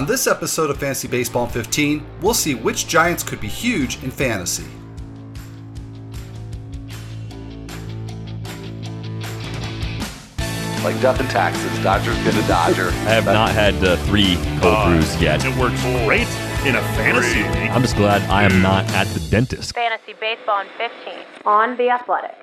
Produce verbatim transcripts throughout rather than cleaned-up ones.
On this episode of Fantasy Baseball in fifteen, we'll see which Giants could be huge in fantasy. Like death and taxes, Dodger's been a Dodger. I have not had uh, three cold Uh, brews yet. It works great in a fantasy league. I'm just glad I am not at the dentist. Fantasy Baseball in fifteen on The Athletic.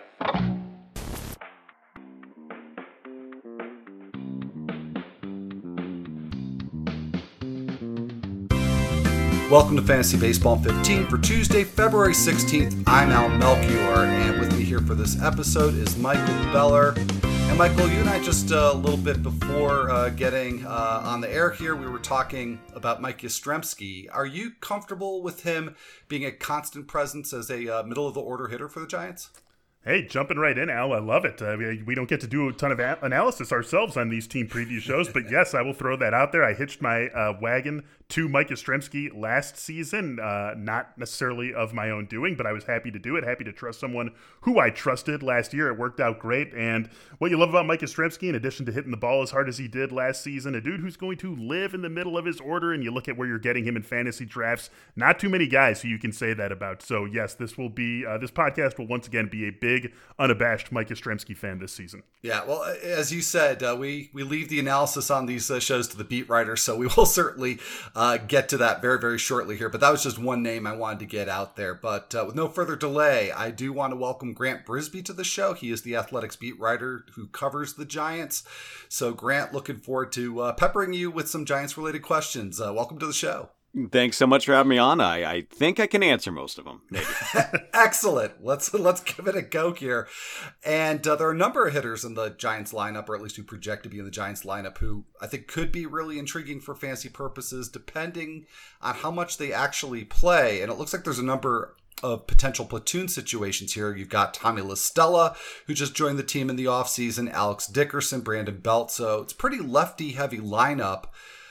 Welcome to Fantasy Baseball in fifteen for Tuesday, February sixteenth. I'm Al Melchior, and with me here for this episode is Michael Beller. And Michael, you and I just uh, a little bit before uh, getting uh, on the air here, we were talking about Mike Yastrzemski. Are you comfortable with him being a constant presence as a uh, middle-of-the-order hitter for the Giants? Hey, jumping right in, Al. I love it. Uh, we, we don't get to do a ton of a- analysis ourselves on these team preview shows, but yes, I will throw that out there. I hitched my uh, wagon to Mike Yastrzemski last season, uh, not necessarily of my own doing, but I was happy to do it, happy to trust someone who I trusted last year. It worked out great, and what you love about Mike Yastrzemski, in addition to hitting the ball as hard as he did last season, a dude who's going to live in the middle of his order, and you look at where you're getting him in fantasy drafts, not too many guys who you can say that about. So yes, this will be, uh, this podcast will once again be a big, unabashed Mike Yastrzemski fan this season. Yeah, well, as you said, uh, we, we leave the analysis on these uh, shows to the beat writers, so we will certainly uh, get to that very, very shortly here. But that was just one name I wanted to get out there. But uh, with no further delay, I do want to welcome Grant Brisbee to the show. He is the Athletics beat writer who covers the Giants. So, Grant, looking forward to uh, peppering you with some Giants-related questions. Uh, welcome to the show. Thanks so much for having me on. I, I think I can answer most of them, maybe. Excellent. Let's let's give it a go here. And uh, there are a number of hitters in the Giants lineup, or at least who project to be in the Giants lineup, who I think could be really intriguing for fantasy purposes, depending on how much they actually play. And it looks like there's a number of potential platoon situations here. You've got Tommy La Stella, who just joined the team in the offseason, Alex Dickerson, Brandon Belt. So it's pretty lefty-heavy lineup.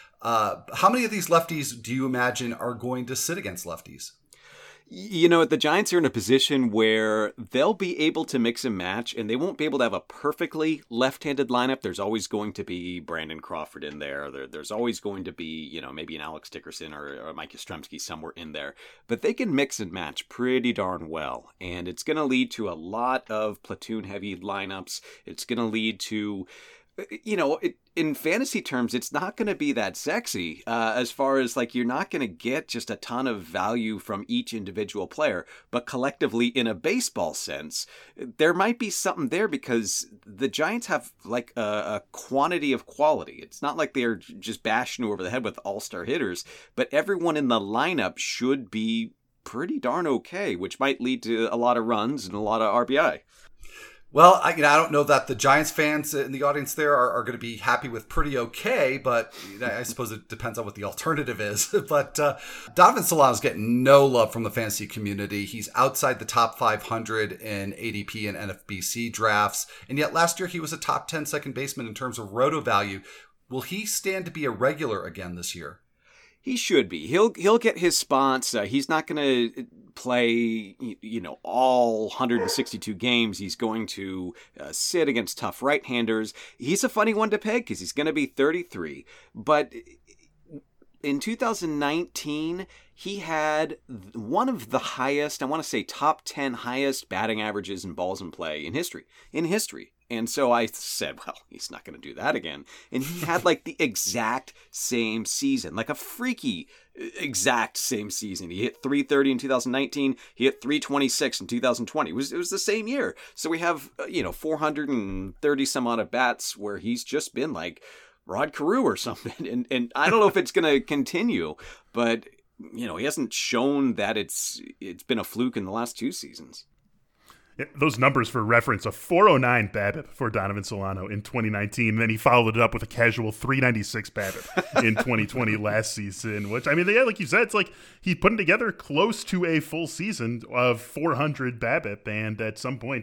Uh, how many of these lefties do you imagine are going to sit against lefties? You know, the Giants are in a position where they'll be able to mix and match, and they won't be able to have a perfectly left-handed lineup. There's always going to be Brandon Crawford in there. there there's always going to be, you know, maybe an Alex Dickerson or, or Mike Yastrzemski somewhere in there. But they can mix and match pretty darn well, and it's going to lead to a lot of platoon-heavy lineups. It's going to lead to, you know, it, in fantasy terms, it's not going to be that sexy uh, as far as like you're not going to get just a ton of value from each individual player. But collectively, in a baseball sense, there might be something there because the Giants have like a, a quantity of quality. It's not like they're just bashing over the head with all-star hitters, but everyone in the lineup should be pretty darn okay, which might lead to a lot of runs and a lot of R B I. Well, I, you know, I don't know that the Giants fans in the audience there are, are going to be happy with pretty okay, but I suppose it depends on what the alternative is. But uh, Donovan Solano is getting no love from the fantasy community. He's outside the top five hundred in A D P and N F B C drafts, and yet last year he was a top ten second baseman in terms of roto value. Will he stand to be a regular again this year? He should be. He'll he'll get his spots. Uh, he's not going to play, you know, all one hundred sixty-two games. He's going to uh, sit against tough right-handers. He's a funny one to peg because he's going to be thirty-three. But in two thousand nineteen, he had one of the highest, I want to say top ten highest batting averages in balls in play in history. In history. And so I said, well, he's not going to do that again. And he had like the exact same season, like a freaky exact same season. He hit three thirty in two thousand nineteen. He hit three twenty-six in two thousand twenty. It was, it was the same year. So we have, you know, four hundred thirty some odd at bats where he's just been like Rod Carew or something. And, and I don't know if it's going to continue, but, you know, he hasn't shown that it's it's been a fluke in the last two seasons. Yeah, those numbers for reference, a four oh nine BABIP for Donovan Solano in twenty nineteen. And then he followed it up with a casual three ninety-six BABIP in twenty twenty last season, which, I mean, yeah, like you said, it's like he's putting together close to a full season of four hundred BABIP. And at some point,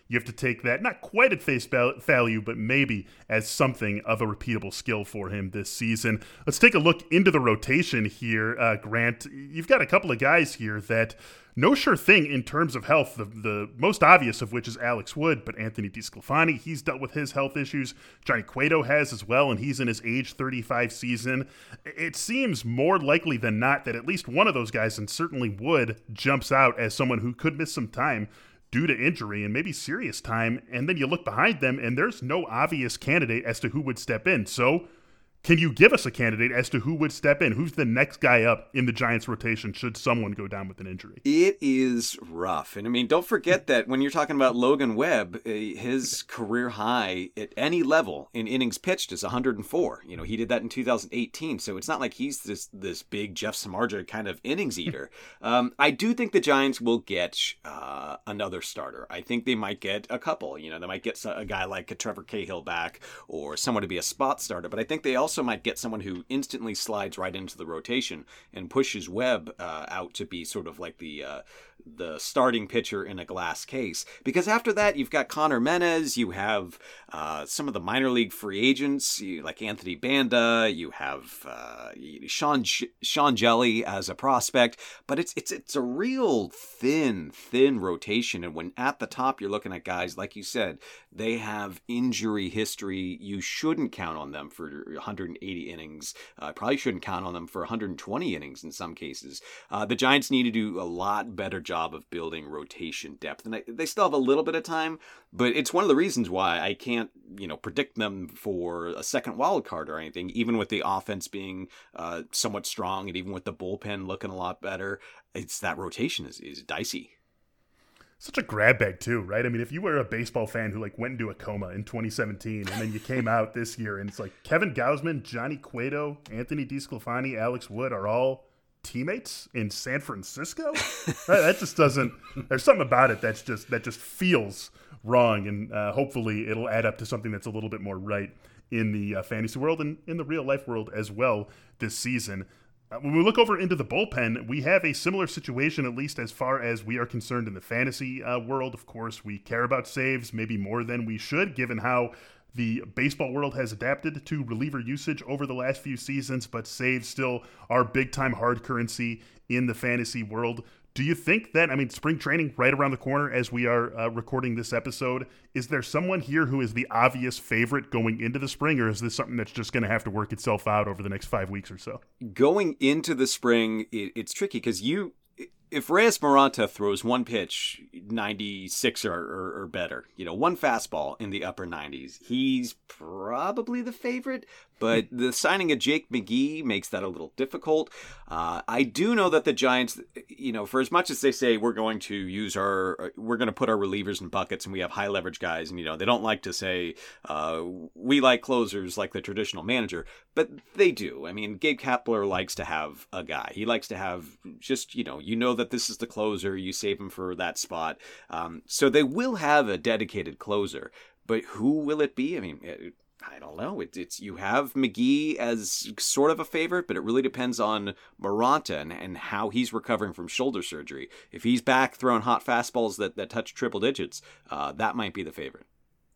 you have to take that not quite at face value, but maybe as something of a repeatable skill for him this season. Let's take a look into the rotation here, uh, Grant. You've got a couple of guys here that no sure thing in terms of health, the, the most obvious of which is Alex Wood, but Anthony DeSclafani, he's dealt with his health issues. Johnny Cueto has as well, and he's in his age thirty-five season. It seems more likely than not that at least one of those guys, and certainly Wood, jumps out as someone who could miss some time due to injury and maybe serious time, and then you look behind them and there's no obvious candidate as to who would step in. So can you give us a candidate as to who would step in? Who's the next guy up in the Giants rotation should someone go down with an injury? It is rough. And I mean, don't forget that when you're talking about Logan Webb, his career high at any level in innings pitched is one hundred four. You know, he did that in two thousand eighteen. So it's not like he's this this big Jeff Samardzija kind of innings eater. um, I do think the Giants will get uh, another starter. I think they might get a couple. You know, they might get a guy like a Trevor Cahill back or someone to be a spot starter. But I think they also might get someone who instantly slides right into the rotation and pushes Webb uh, out to be sort of like the uh, the starting pitcher in a glass case. Because after that, you've got Connor Menez, you have uh, some of the minor league free agents, you, like Anthony Banda, you have uh, Sean Sean Jelly as a prospect, but it's it's it's a real thin, thin rotation. And when at the top, you're looking at guys, like you said, they have injury history. You shouldn't count on them for one hundred eighty innings. Uh, probably shouldn't count on them for one hundred twenty innings in some cases. Uh, the Giants need to do a lot better job of building rotation depth, and I, they still have a little bit of time, but it's one of the reasons why I can't, you know, predict them for a second wild card or anything, even with the offense being uh, somewhat strong and even with the bullpen looking a lot better. It's that rotation is, is dicey. Such a grab bag too, right? I mean, if you were a baseball fan who like went into a coma in twenty seventeen and then you came out this year and it's like Kevin Gausman, Johnny Cueto, Anthony DeSclafani, Alex Wood are all teammates in San Francisco, right? That just doesn't, there's something about it that's just, that just feels wrong. And uh, hopefully it'll add up to something that's a little bit more right in the uh, fantasy world and in the real life world as well this season. Uh, when we look over into the bullpen, we have a similar situation, at least as far as we are concerned in the fantasy uh, world. Of course, we care about saves maybe more than we should, given how the baseball world has adapted to reliever usage over the last few seasons, but saves still are big-time hard currency in the fantasy world. Do you think that, I mean, spring training right around the corner as we are uh, recording this episode, is there someone here who is the obvious favorite going into the spring, or is this something that's just going to have to work itself out over the next five weeks or so? Going into the spring, it, it's tricky because you, if Reyes Moronta throws one pitch ninety-six or, or, or better, you know, one fastball in the upper nineties, he's probably the favorite. But the signing of Jake McGee makes that a little difficult. Uh, I do know that the Giants, you know, for as much as they say we're going to use our, we're going to put our relievers in buckets and we have high leverage guys, and, you know, they don't like to say uh, we like closers like the traditional manager, but they do. I mean, Gabe Kapler likes to have a guy. He likes to have just, you know, you know that this is the closer, you save him for that spot. Um, so they will have a dedicated closer, but who will it be? I mean, it, I don't know. It, it's you have McGee as sort of a favorite, but it really depends on Moronta and, and how he's recovering from shoulder surgery. If he's back throwing hot fastballs that, that touch triple digits, uh, that might be the favorite.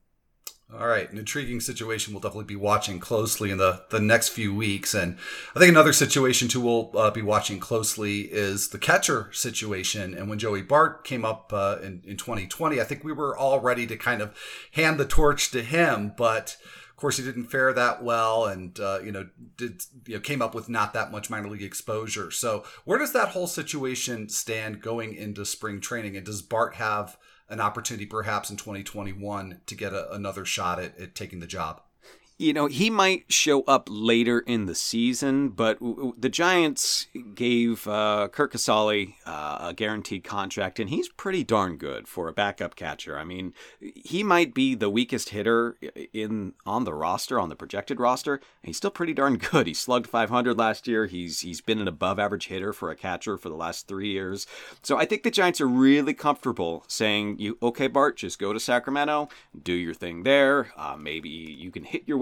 All right, an intriguing situation we'll definitely be watching closely in the, the next few weeks. And I think another situation, too, we'll uh, be watching closely is the catcher situation. And when Joey Bart came up uh, in, in twenty twenty, I think we were all ready to kind of hand the torch to him. But, of course, he didn't fare that well and, uh, you know, did you know came up with not that much minor league exposure. So where does that whole situation stand going into spring training? And does Bart have an opportunity perhaps in twenty twenty-one to get a, another shot at, at taking the job? You know, he might show up later in the season, but the Giants gave uh, Curt Casale uh, a guaranteed contract, and he's pretty darn good for a backup catcher. I mean, he might be the weakest hitter in on the roster, on the projected roster, and he's still pretty darn good. He slugged five hundred last year. He's He's been an above-average hitter for a catcher for the last three years. So I think the Giants are really comfortable saying, "You okay, Bart, just go to Sacramento, do your thing there. Uh, maybe you can hit your way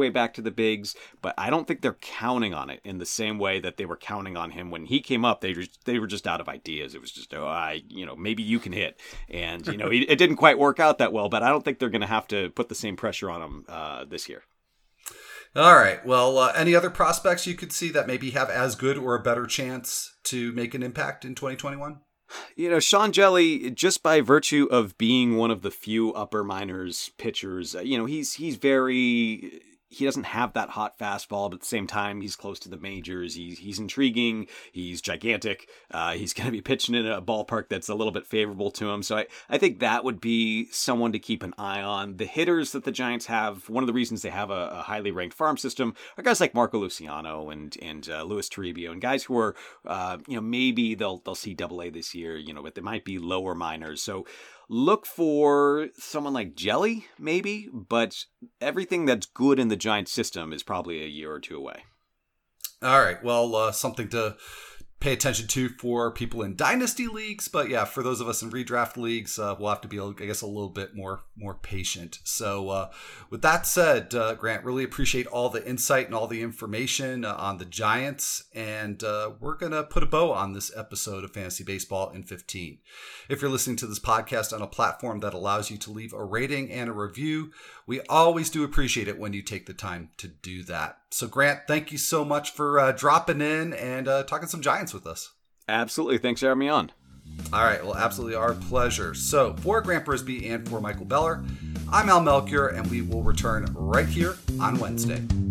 way back to the bigs, but I don't think they're counting on it in the same way that they were counting on him when he came up. They just, they were just out of ideas. It was just, oh, I, you know, maybe you can hit. And, you know, it, it didn't quite work out that well, but I don't think they're going to have to put the same pressure on him uh, this year. All right. Well, uh, any other prospects you could see that maybe have as good or a better chance to make an impact in twenty twenty-one? You know, Sean Jelly, just by virtue of being one of the few upper minors pitchers, uh, you know, he's he's very... He doesn't have that hot fastball, but at the same time, he's close to the majors. He's he's intriguing. He's gigantic. Uh, he's going to be pitching in a ballpark that's a little bit favorable to him. So I, I think that would be someone to keep an eye on. The hitters that the Giants have, one of the reasons they have a, a highly ranked farm system are guys like Marco Luciano and and uh, Luis Toribio, and guys who are, uh, you know, maybe they'll they'll see Double A this year, you know, but they might be lower minors. So look for someone like Jelly, maybe, but everything that's good in the Giants system is probably a year or two away. All right. Well, uh, something to pay attention to for people in dynasty leagues, but yeah, for those of us in redraft leagues, uh, we'll have to be, I guess, a little bit more more patient. So uh, with that said, uh, Grant, really appreciate all the insight and all the information uh, on the Giants, and uh, we're going to put a bow on this episode of Fantasy Baseball in fifteen. If you're listening to this podcast on a platform that allows you to leave a rating and a review, we always do appreciate it when you take the time to do that. So Grant, thank you so much for uh, dropping in and uh, talking some Giants with us. Absolutely. Thanks for having me on. All right. Well, absolutely our pleasure. So for Grant Brisbee and for Michael Beller, I'm Al Melchior, and we will return right here on Wednesday.